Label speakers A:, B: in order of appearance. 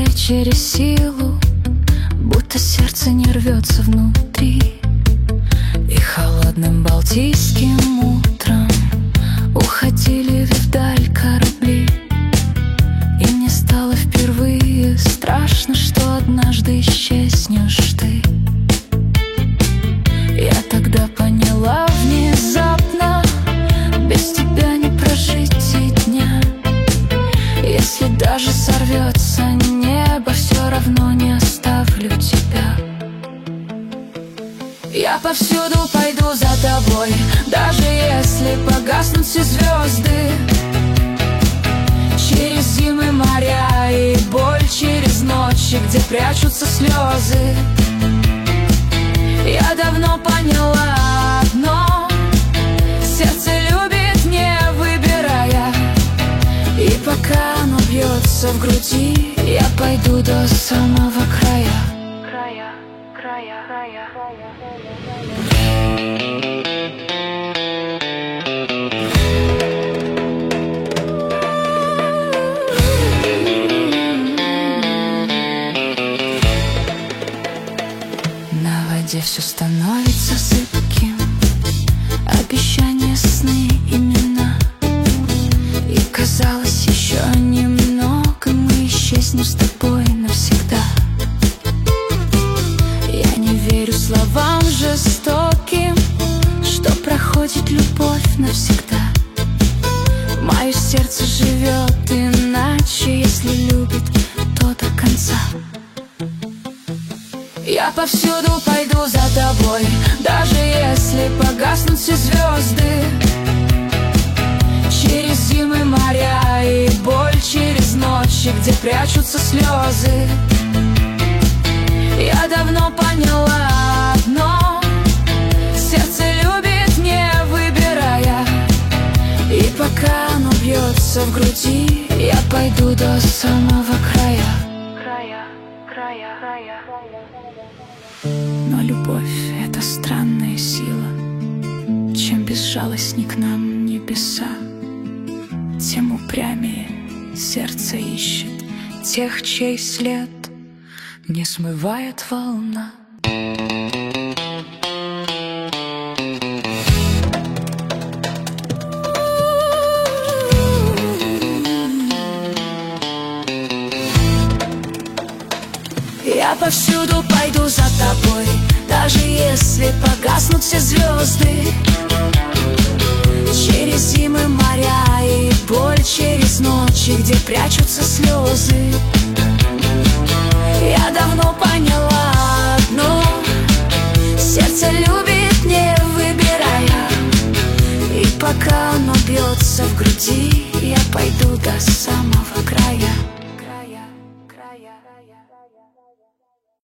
A: через силу, будто сердце не рвется внутри. И холодным балтийским утром уходили вдаль корабли. И мне стало впервые страшно, что однажды исчезнешь ты. Я тогда поняла внезапно: без тебя не прожить и дня. Если даже сорвется небо, все равно не оставлю тебя. Я повсюду пойду за тобой, даже если погаснут все звезды. Через зимы, моря и боль, через ночи, где прячутся слезы. Я давно поняла одно: сердце любит, не выбирая. И пока оно бьется в груди, я пойду до самого края. Края, края, края. На воде все становится зыбким, обещания, сны, имена. И казалось, еще немного, мы исчезнем с тобой навсегда. Я не верю словам жестоким, что проходит любовь навсегда. Мое сердце живет иначе, если любит, то до конца. Я повсюду пойду за тобой, даже если погаснут все звезды. Через зимы, моря и боль, через ночи, где прячутся слезы. Я давно поняла одно: сердце любит, не выбирая. И пока оно бьется в груди, я пойду до самого края. Края, края, края. Но любовь — это странная сила. Чем безжалостней к нам небеса, тем упрямее сердце ищет тех, чей след не смывает волна. Я повсюду пойду за тобой, даже если погаснут все звезды. Через зимы, моря и боль, через ночи, где прячутся слезы. Я давно поняла одно: сердце любит, не выбирая. И пока оно бьется в груди, я пойду до самого края. Края, края, края.